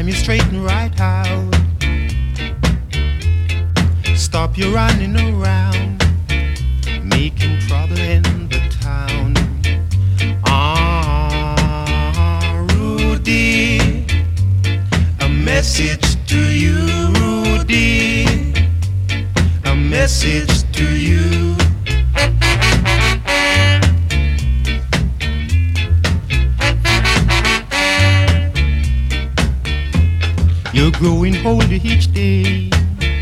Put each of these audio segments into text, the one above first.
me straighten right out. Stop you running around, making trouble in the town. Ah, Rudy, a message to you, Rudy, a message to you. You're growing older each day.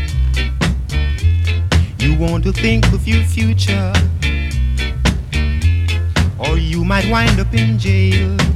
You want to think of your future, or you might wind up in jail.